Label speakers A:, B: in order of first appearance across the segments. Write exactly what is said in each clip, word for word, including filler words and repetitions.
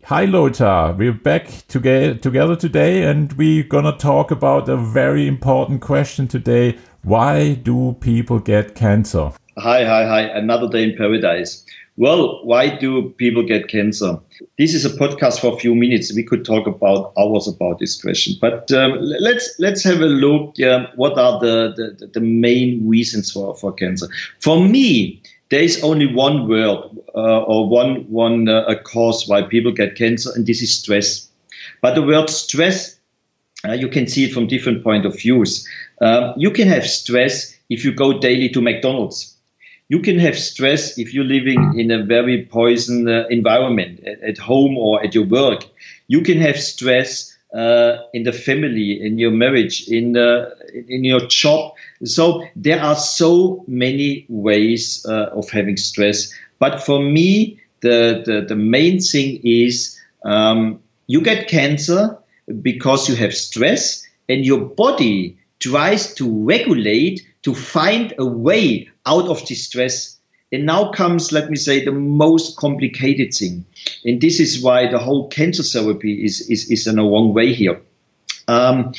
A: Hi Lothar, we're back toge- together today and we're gonna talk about a very important question today. Why do people get cancer?
B: Hi, hi, hi, another day in paradise. Well, why do people get cancer? This is a podcast for a few minutes. We could talk about hours about this question, but um, let's let's have a look. Um, what are the, the, the main reasons for, for cancer? For me, there is only one word uh, or one one uh, a cause why people get cancer, and this is stress. But the word stress, uh, you can see it from different point of views. Um, you can have stress if you go daily to McDonald's. You can have stress if you're living in a very poison uh, environment at, at home or at your work. You can have stress uh, in the family, in your marriage, in the, in your job. So there are so many ways uh, of having stress. But for me, the, the, the main thing is um, you get cancer because you have stress and your body tries to regulate to find a way out of this stress. And now comes, let me say, the most complicated thing. And this is why the whole cancer therapy is, is, is in a wrong way here. Um,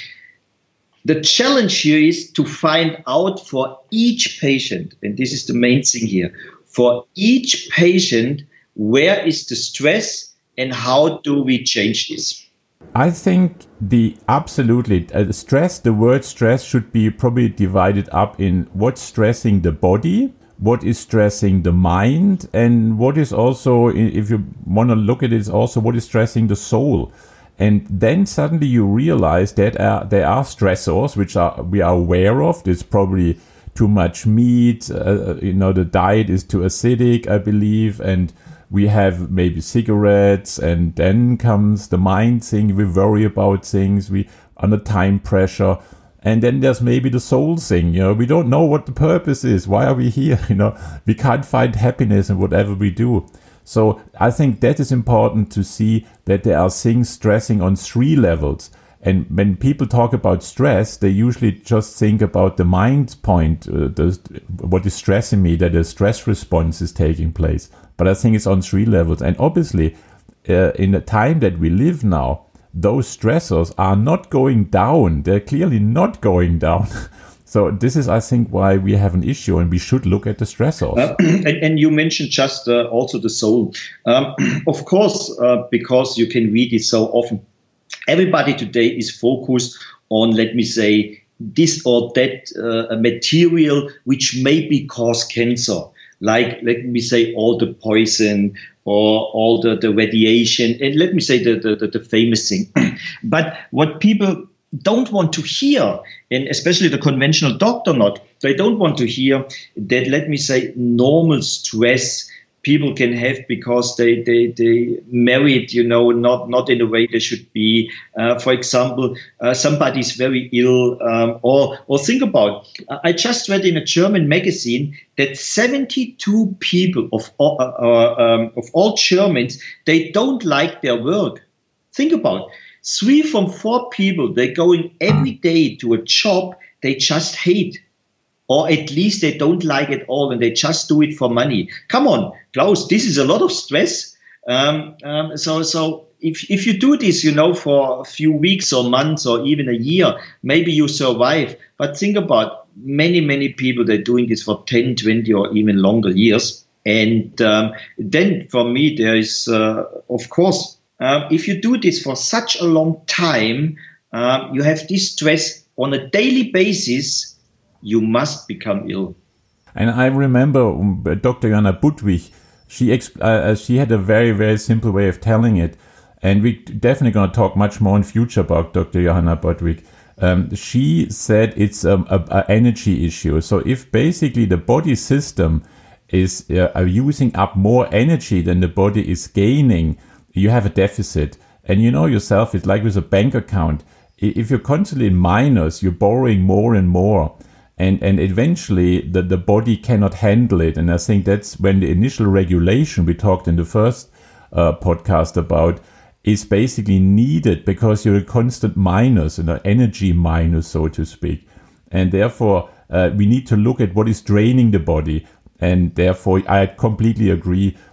B: the challenge here is to find out for each patient, and this is the main thing here, for each patient, where is the stress and how do we change this?
A: I think the absolutely uh, stress, the word stress should be probably divided up in what's stressing the body, what is stressing the mind, and what is also, if you want to look at it, is also what is stressing the soul. And then suddenly you realize that uh, there are stressors which are we are aware of. There's probably too much meat, uh, you know, the diet is too acidic, I believe, and we have maybe cigarettes, and then comes the mind thing. We worry about things. We under time pressure, and then there's maybe the soul thing. You know, we don't know what the purpose is. Why are we here? You know, we can't find happiness in whatever we do. So I think that is important to see that there are things stressing on three levels. And when people talk about stress, they usually just think about the mind point, uh, the, what is stressing me, that a stress response is taking place. But I think it's on three levels. And obviously, uh, in the time that we live now, those stressors are not going down. They're clearly not going down. So this is, I think, why we have an issue, and we should look at the stressors.
B: Uh, and, and you mentioned just uh, also the soul. Um, of course, uh, because you can read it so often. Everybody today is focused on, let me say, this or that uh, material which maybe cause cancer. Like, let me say, all the poison or all the, the radiation. And let me say the, the, the famous thing. But what people don't want to hear, and especially the conventional doctor not, they don't want to hear that, let me say, normal stress people can have because they, they, they married, you know, not, not in the way they should be. Uh, for example, uh, somebody's very ill, um, or, or think about, I just read in a German magazine that seventy-two people of all, uh, um, of all Germans, they don't like their work. Think about three from four people, they're going every day to a job they just hate. Or at least they don't like it all and they just do it for money. Come on, Klaus, this is a lot of stress. Um, um, so so if, if you do this, you know, for a few weeks or months or even a year, maybe you survive. But think about many, many people, they're doing this for ten, twenty or even longer years. And um, then for me, there is, uh, of course, uh, if you do this for such a long time, uh, you have this stress on a daily basis, you must become ill.
A: And I remember um, Doctor Johanna Budwig, she exp- uh, she had a very, very simple way of telling it. And we're definitely going to talk much more in future about Doctor Johanna Budwig. Um, she said it's um, a, a energy issue. So if basically the body system is uh, using up more energy than the body is gaining, you have a deficit. And you know yourself, it's like with a bank account. If you're constantly in minus, you're borrowing more and more. And and eventually the, the body cannot handle it. And I think that's when the initial regulation we talked in the first uh, podcast about is basically needed, because you're a constant minus, an energy minus, so to speak. And therefore, uh, we need to look at what is draining the body. And therefore, I completely agree.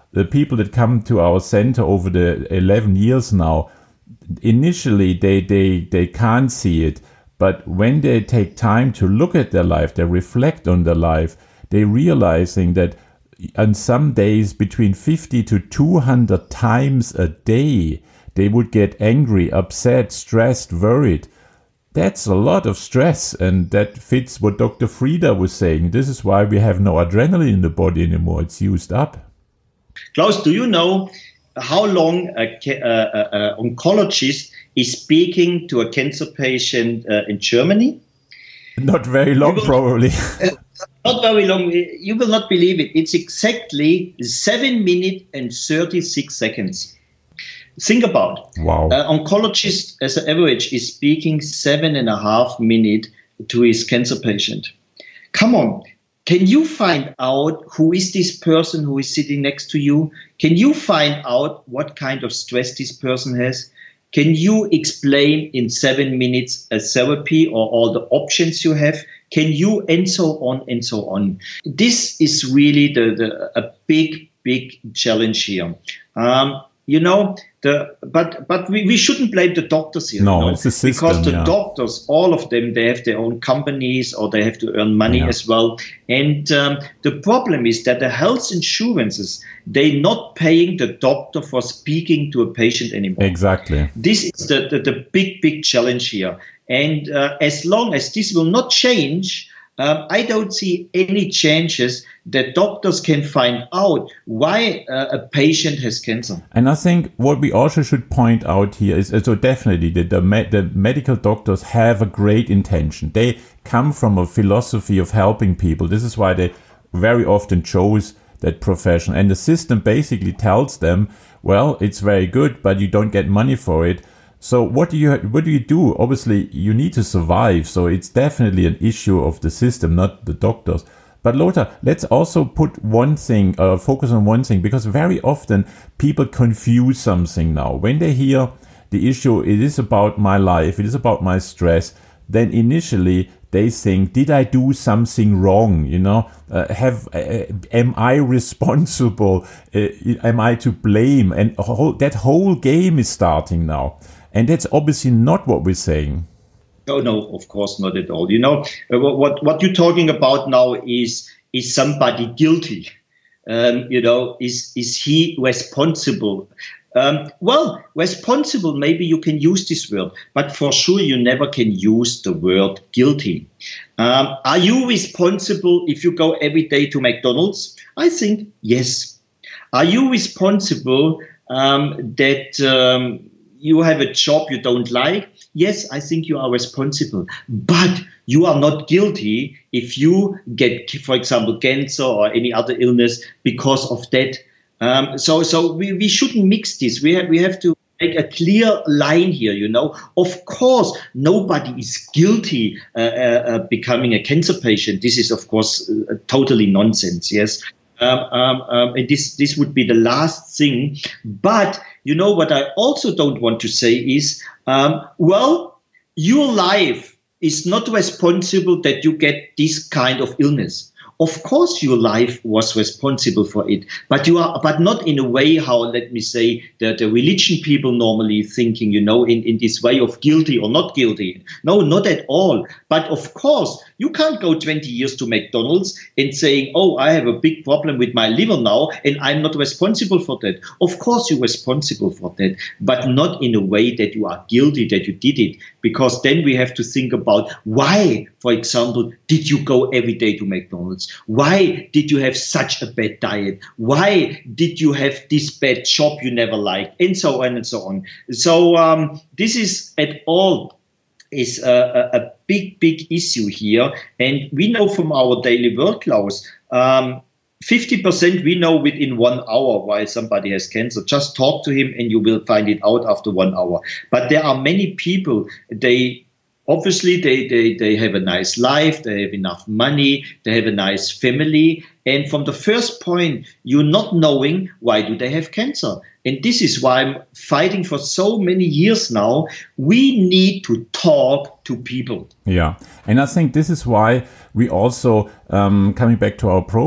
A: the people that come to our center over the eleven years now, initially they, they, they can't see it. But when they take time to look at their life, they reflect on their life, they're realizing that on some days between fifty to two hundred times a day, they would get angry, upset, stressed, worried. That's a lot of stress, and that fits what Doctor Frieder was saying. This is why we have no adrenaline in the body anymore. It's used up.
B: Klaus, do you know how long a, a, a, a oncologist is speaking to a cancer patient uh, in Germany?
A: Not very long, will, probably.
B: uh, not very long. You will not believe it. It's exactly seven minutes and thirty-six seconds. Think about it.
A: Wow.
B: An oncologist, as an average, is speaking seven and a half minutes to his cancer patient. Come on. Can you find out who is this person who is sitting next to you? Can you find out what kind of stress this person has? Can you explain in seven minutes a therapy or all the options you have? Can you, and so on and so on. This is really the, the a big, big challenge here. Um, You know, the but but we, we shouldn't blame the doctors here.
A: No,
B: you know?
A: It's the system,
B: because the
A: yeah.
B: doctors, all of them, they have their own companies or they have to earn money
A: yeah.
B: as well. And um, the problem is that the health insurances, they're not paying the doctor for speaking to a patient anymore.
A: Exactly.
B: This is the, the, the big, big challenge here. And uh, as long as this will not change, Um, I don't see any changes that doctors can find out why uh, a patient has cancer.
A: And I think what we also should point out here is, so definitely the, the, me- the medical doctors have a great intention. They come from a philosophy of helping people. This is why they very often chose that profession. And the system basically tells them, well, it's very good, but you don't get money for it. So what do you what do you do? Obviously, you need to survive. So it's definitely an issue of the system, not the doctors. But Lothar, let's also put one thing, uh, focus on one thing, because very often people confuse something now. When they hear the issue, it is about my life, it is about my stress, then initially they think, did I do something wrong? You know, uh, have uh, am I responsible? Uh, am I to blame? And whole, that whole game is starting now. And that's obviously not what we're saying.
B: No, no, of course not at all. You know, uh, what what you're talking about now is is somebody guilty. Um, you know, is is he responsible? Um, well, responsible, maybe you can use this word, but for sure you never can use the word guilty. Um, are you responsible if you go every day to McDonald's? I think yes. Are you responsible um, that um, you have a job you don't like? Yes, I think you are responsible. But you are not guilty if you get, for example, cancer or any other illness because of that. Um, so so we, we shouldn't mix this. We have, we have to make a clear line here, you know. Of course, nobody is guilty uh, uh, becoming a cancer patient. This is, of course, uh, totally nonsense, yes. Um, um, um, and this, this would be the last thing. But, you know, what I also don't want to say is, um, well, your life is not responsible that you get this kind of illness. Of course, your life was responsible for it, but you are, but not in a way how, let me say, the, the religion people normally thinking, you know, in, in this way of guilty or not guilty. No, not at all. But of course, you can't go twenty years to McDonald's and saying, oh, I have a big problem with my liver now and I'm not responsible for that. Of course, you're responsible for that, but not in a way that you are guilty that you did it, because then we have to think about why, for example, did you go every day to McDonald's? Why did you have such a bad diet? Why did you have this bad job you never liked? And so on and so on. So um, this is at all is a, a big, big issue here. And we know from our daily work, Klaus, um, fifty percent we know within one hour why somebody has cancer. Just talk to him and you will find it out after one hour. But there are many people, they Obviously, they, they, they have a nice life, they have enough money, they have a nice family. And from the first point, you're not knowing why do they have cancer. And this is why I'm fighting for so many years now. We need to talk to people.
A: Yeah. And I think this is why we also, um, coming back to our program,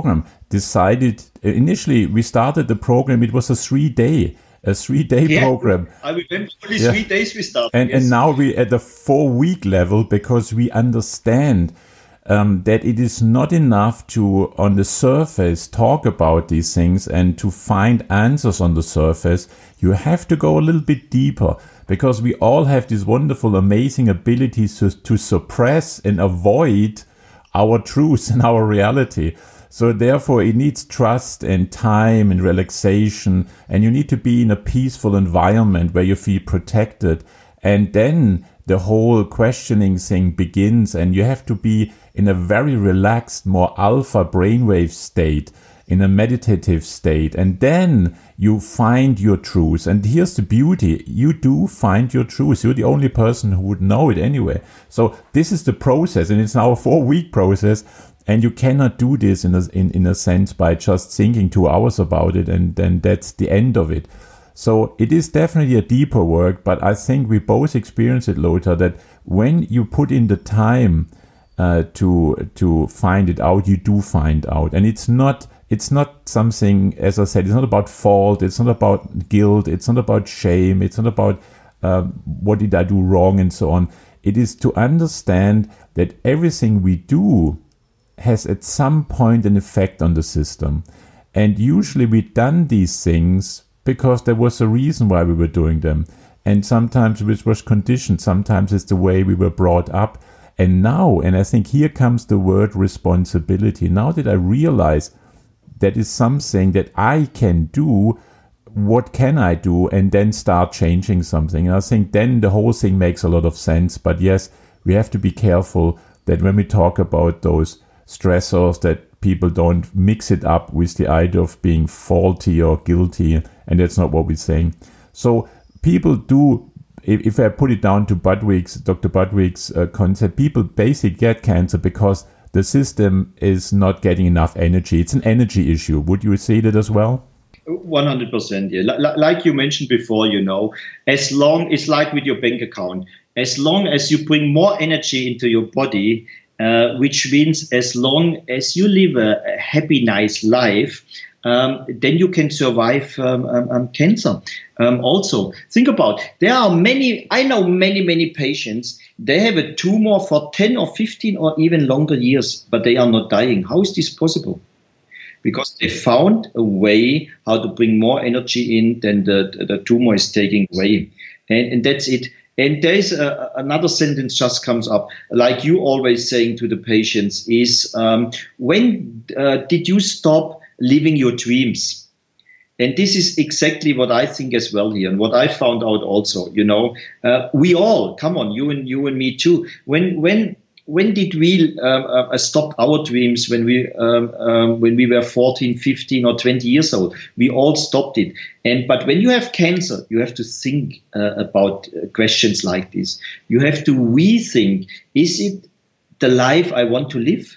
A: decided, initially we started the program, it was a three day, a three day
B: yeah,
A: program.
B: I remember only yeah. three days we started.
A: And,
B: yes.
A: and now we're at the four week level because we understand um, that it is not enough to, on the surface, talk about these things and to find answers on the surface. You have to go a little bit deeper, because we all have these wonderful, amazing abilities to, to suppress and avoid our truth and our reality. So therefore, it needs trust and time and relaxation, and you need to be in a peaceful environment where you feel protected. And then the whole questioning thing begins, and you have to be in a very relaxed, more alpha brainwave state, in a meditative state, and then you find your truth. And here's the beauty: you do find your truth. You're the only person who would know it anyway. So this is the process, and it's now a four-week process, and you cannot do this in a, in, in a sense by just thinking two hours about it, and then that's the end of it. So it is definitely a deeper work, but I think we both experience it, Lothar, that when you put in the time uh, to to find it out, you do find out. And it's not It's not something, as I said, it's not about fault, it's not about guilt, it's not about shame, it's not about uh, what did I do wrong and so on. It is to understand that everything we do has at some point an effect on the system. And usually we've done these things because there was a reason why we were doing them. And sometimes it was conditioned, sometimes it's the way we were brought up. And now, and I think here comes the word responsibility. Now that I realize that is something that I can do, what can I do? And then start changing something. And I think then the whole thing makes a lot of sense. But yes, we have to be careful that when we talk about those stressors, that people don't mix it up with the idea of being faulty or guilty. And that's not what we're saying. So people do, if, if I put it down to Budwig's, Doctor Budwig's uh, concept, people basically get cancer because the system is not getting enough energy. It's an energy issue. Would you say that as well?
B: one hundred percent, yeah. L- like you mentioned before, you know, as long, it's like with your bank account, as long as you bring more energy into your body, uh, which means as long as you live a, a happy, nice life, um, then you can survive um, um, um, cancer. Um, also, think about, there are many, I know many, many patients, they have a tumor for ten or fifteen or even longer years, but they are not dying. How is this possible? Because they found a way how to bring more energy in than the, the tumor is taking away. And, and that's it. And there's a, another sentence just comes up, like you always saying to the patients, is um, when uh, did you stop living your dreams? And this is exactly what I think as well here, and what I found out also. You know, uh, we all, come on, you and you and me too. When when when did we um, uh, stop our dreams? When we um, um, when we were fourteen, fifteen, or twenty years old, we all stopped it. And but when you have cancer, you have to think uh, about uh, questions like this. You have to rethink: is it the life I want to live?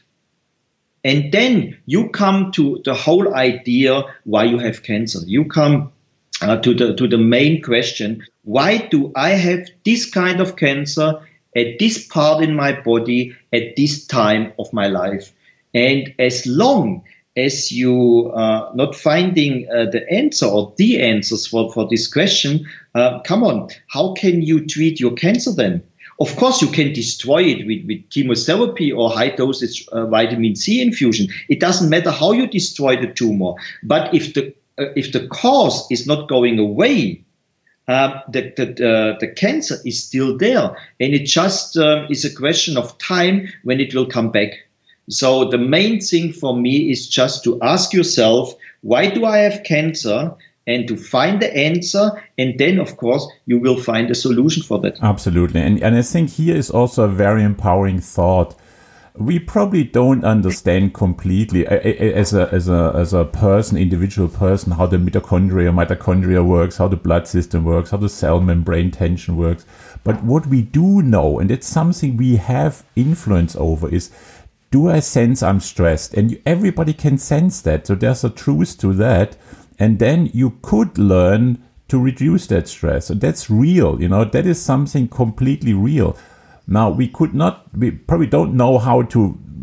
B: And then you come to the whole idea why you have cancer. You come uh, to the to the main question: why do I have this kind of cancer at this part in my body at this time of my life? And as long as you are not finding uh, the answer or the answers for, for this question, uh, come on, how can you treat your cancer then? Of course, you can destroy it with, with chemotherapy or high dosage uh, vitamin C infusion. It doesn't matter how you destroy the tumor. But if the uh, if the cause is not going away, uh, the the, uh, the cancer is still there, and it just uh, is a question of time when it will come back. So the main thing for me is just to ask yourself, why do I have cancer? And to find the answer, and then, of course, you will find a solution for that.
A: Absolutely. And, and I think here is also a very empowering thought. We probably don't understand completely as a as a as a person, individual person, how the mitochondria, mitochondria works, how the blood system works, how the cell membrane tension works. But what we do know, and it's something we have influence over, is, do I sense I'm stressed? And you, everybody can sense that. So there's a truth to that. And then you could learn to reduce that stress. So that's real, you know, that is something completely real. Now, we could not, we probably don't know how to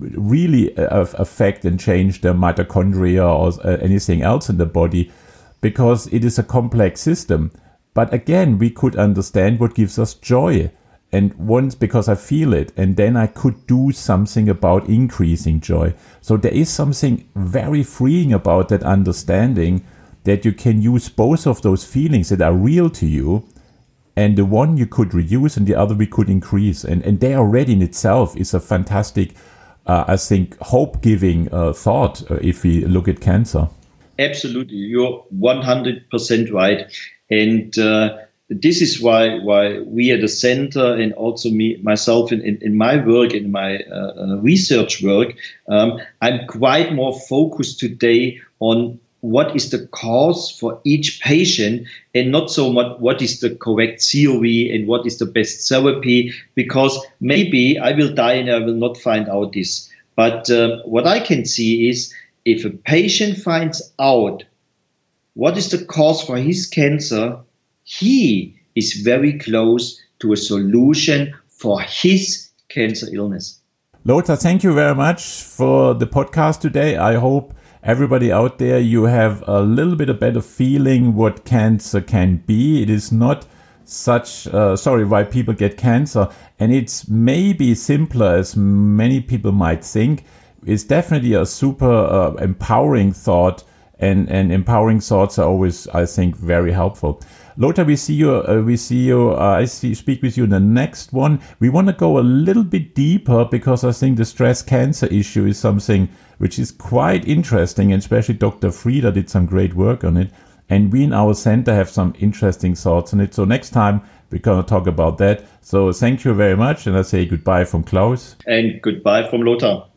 A: really uh, affect and change the mitochondria or uh, anything else in the body, because it is a complex system. But again, we could understand what gives us joy. And once, because I feel it, and then I could do something about increasing joy. So there is something very freeing about that understanding that you can use both of those feelings that are real to you, and the one you could reduce and the other we could increase. And, and they already in itself is a fantastic, uh, I think, hope-giving uh, thought uh, if we look at cancer.
B: Absolutely. You're one hundred percent right. And uh, this is why why we at the center, and also me myself in, in, in my work, in my uh, research work, um, I'm quite more focused today on what is the cause for each patient, and not so much what is the correct theory and what is the best therapy, because maybe I will die and I will not find out this. But uh, what I can see is, if a patient finds out what is the cause for his cancer, he is very close to a solution for his cancer illness.
A: Lothar, thank you very much for the podcast today. I hope everybody out there, you have a little bit of better feeling what cancer can be. It is not such, uh, sorry, why people get cancer. And it's maybe simpler as many people might think. It's definitely a super uh, empowering thought, and, and empowering thoughts are always, I think, very helpful. Lothar, we see you, uh, we see you, uh, I see, speak with you in the next one. We want to go a little bit deeper, because I think the stress cancer issue is something which is quite interesting, and especially Doctor Frieder did some great work on it. And we in our center have some interesting thoughts on it. So next time we're going to talk about that. So thank you very much. And I say goodbye from Klaus.
B: And goodbye from Lothar.